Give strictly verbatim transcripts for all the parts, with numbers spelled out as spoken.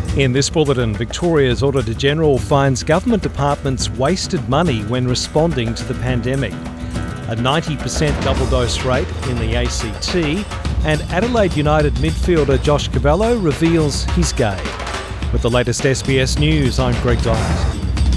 In this bulletin, Victoria's Auditor-General finds government departments wasted money when responding to the pandemic. A ninety percent double dose rate in the A C T, and Adelaide United midfielder Josh Cavallo reveals he's gay. With the latest S B S News, I'm Greg Dyer.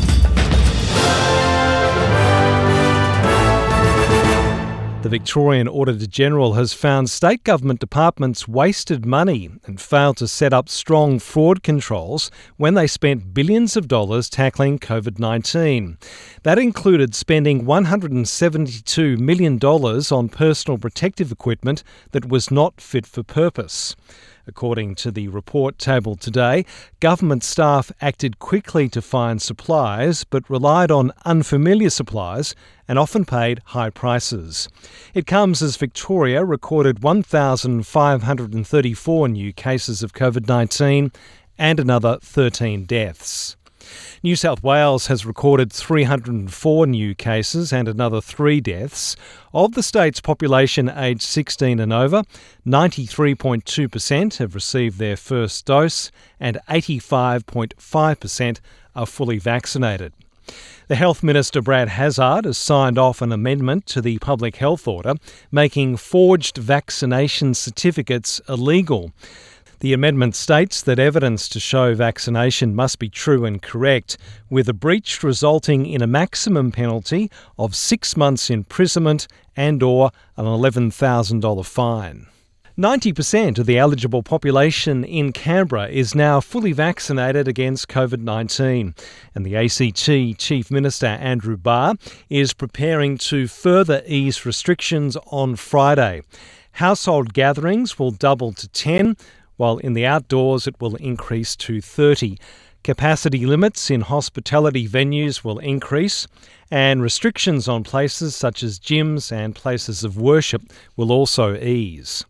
The Victorian Auditor-General has found state government departments wasted money and failed to set up strong fraud controls when they spent billions of dollars tackling COVID nineteen. That included spending one hundred seventy-two million dollars on personal protective equipment that was not fit for purpose. According to the report tabled today, government staff acted quickly to find supplies but relied on unfamiliar supplies and often paid high prices. It comes as Victoria recorded one thousand five hundred thirty-four new cases of COVID nineteen and another thirteen deaths. New South Wales has recorded three hundred four new cases and another three deaths. Of the state's population aged sixteen and over, ninety-three point two percent have received their first dose and eighty-five point five percent are fully vaccinated. The Health Minister Brad Hazzard has signed off an amendment to the Public Health Order making forged vaccination certificates illegal. The amendment states that evidence to show vaccination must be true and correct, with a breach resulting in a maximum penalty of six months imprisonment and or an eleven thousand dollars fine. ninety percent of the eligible population in Canberra is now fully vaccinated against COVID nineteen, and the A C T Chief Minister Andrew Barr is preparing to further ease restrictions on Friday. Household gatherings will double to ten, while in the outdoors it will increase to thirty. Capacity limits in hospitality venues will increase, and restrictions on places such as gyms and places of worship will also ease.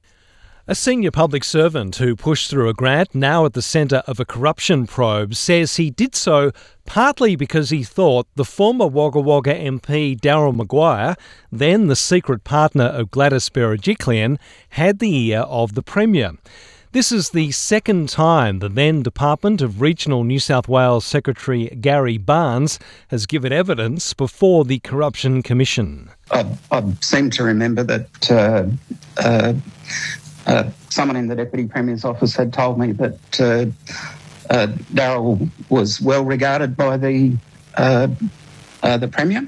A senior public servant who pushed through a grant, now at the centre of a corruption probe, says he did so partly because he thought the former Wagga Wagga M P Daryl Maguire, then the secret partner of Gladys Berejiklian, had the ear of the Premier. This is the second time the then Department of Regional New South Wales Secretary Gary Barnes has given evidence before the Corruption Commission. I, I seem to remember that uh, uh, uh, someone in the Deputy Premier's office had told me that uh, uh, Daryl was well regarded by the uh, uh, the Premier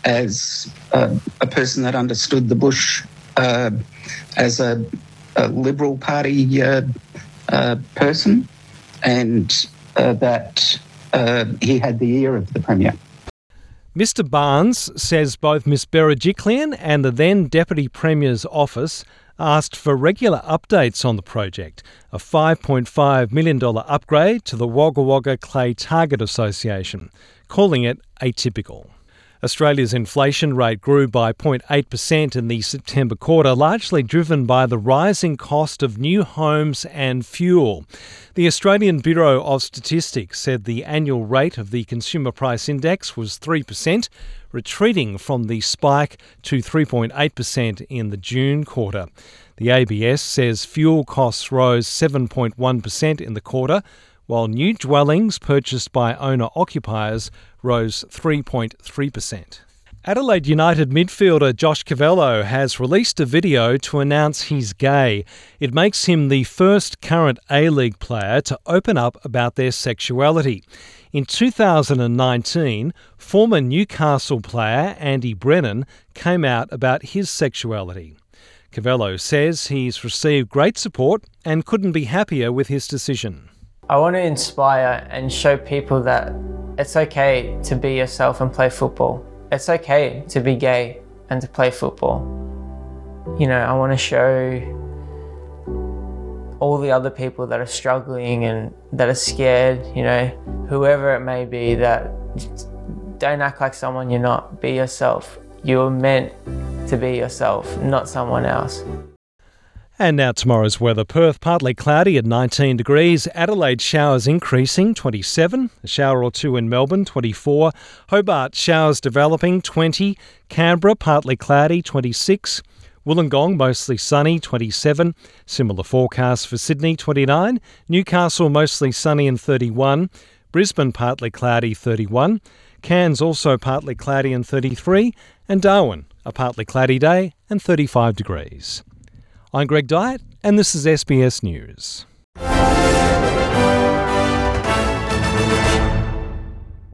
as uh, a person that understood the bush uh, as a a Liberal Party uh, uh, person, and uh, that uh, he had the ear of the Premier. Mister Barnes says both Miss Berejiklian and the then Deputy Premier's office asked for regular updates on the project, a five point five million dollars upgrade to the Wagga Wagga Clay Target Association, calling it atypical. Australia's inflation rate grew by zero point eight percent in the September quarter, largely driven by the rising cost of new homes and fuel. The Australian Bureau of Statistics said the annual rate of the Consumer Price Index was three percent, retreating from the spike to three point eight percent in the June quarter. The A B S says fuel costs rose seven point one percent in the quarter, while new dwellings purchased by owner-occupiers rose three point three percent. Adelaide United midfielder Josh Cavallo has released a video to announce he's gay. It makes him the first current A-League player to open up about their sexuality. In two thousand nineteen, former Newcastle player Andy Brennan came out about his sexuality. Cavallo says he's received great support and couldn't be happier with his decision. I want to inspire and show people that it's okay to be yourself and play football. It's okay to be gay and to play football. You know, I want to show all the other people that are struggling and that are scared, you know, whoever it may be, that don't act like someone you're not. Be yourself. You're meant to be yourself, not someone else. And now tomorrow's weather. Perth partly cloudy at nineteen degrees. Adelaide showers increasing, twenty-seven. A shower or two in Melbourne, twenty-four. Hobart showers developing, twenty. Canberra partly cloudy, twenty-six. Wollongong mostly sunny, twenty-seven. Similar forecast for Sydney, twenty-nine. Newcastle mostly sunny and thirty-one. Brisbane partly cloudy, thirty-one. Cairns also partly cloudy and thirty-three. And Darwin a partly cloudy day and thirty-five degrees. I'm Greg Dyett and this is S B S News.